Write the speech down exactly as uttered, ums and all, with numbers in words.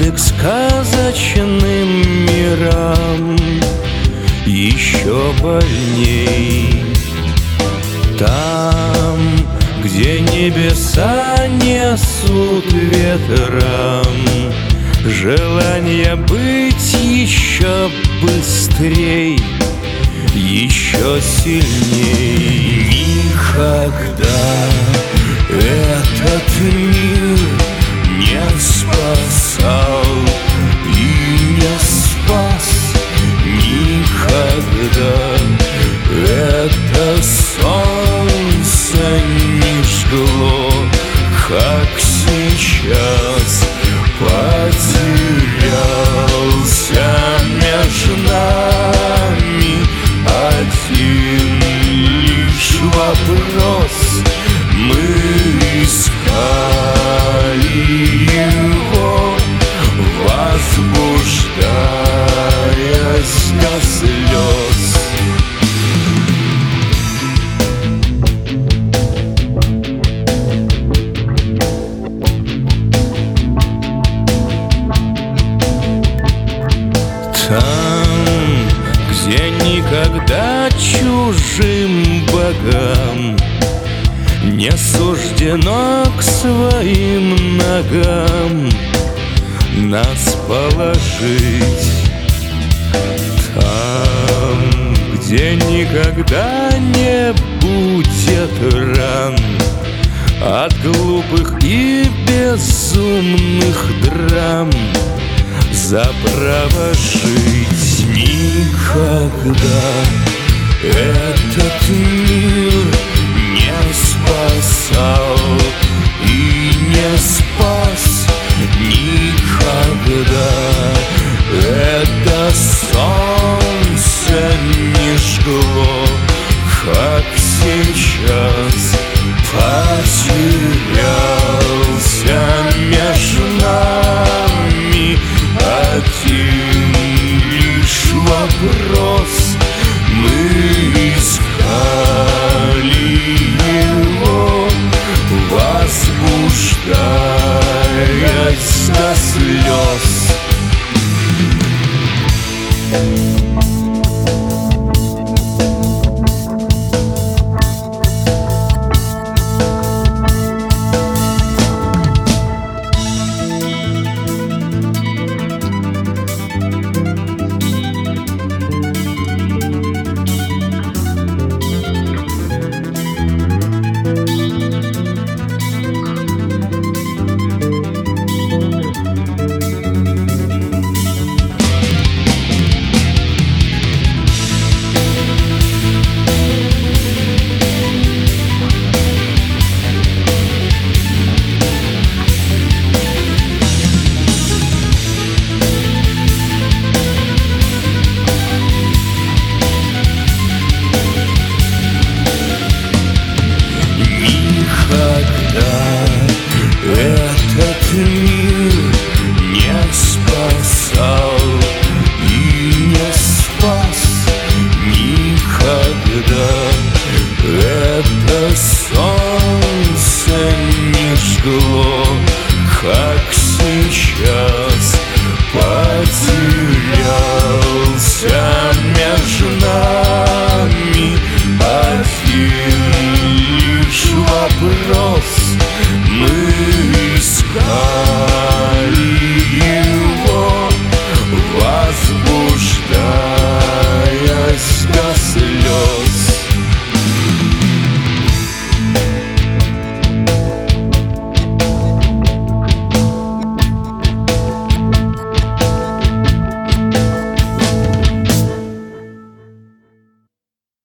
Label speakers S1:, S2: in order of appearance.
S1: близок к сказочным мирам, еще больней. Там, где небеса несут ветром желание быть еще быстрей, еще сильней. Никогда этот мир не спасал и не спас. Никогда это солнце не жгло, как сейчас. Потерялся между нами один лишь вопрос. Мы искали его, возбуждаясь до слез. Там, где никогда чужим богам не суждено к своим ногам нас положить. Там, где никогда не будет ран от глупых и безумных драм, за право жить. Никогда этот мир не спасал и не спас. Никогда это солнце не жгло, как сейчас. Потерялся между нами один лишь вопрос. Мы искали его, возбуждаясь до слез. Этот мир не спасал и не спас. Никогда это солнце не жгло, как сейчас.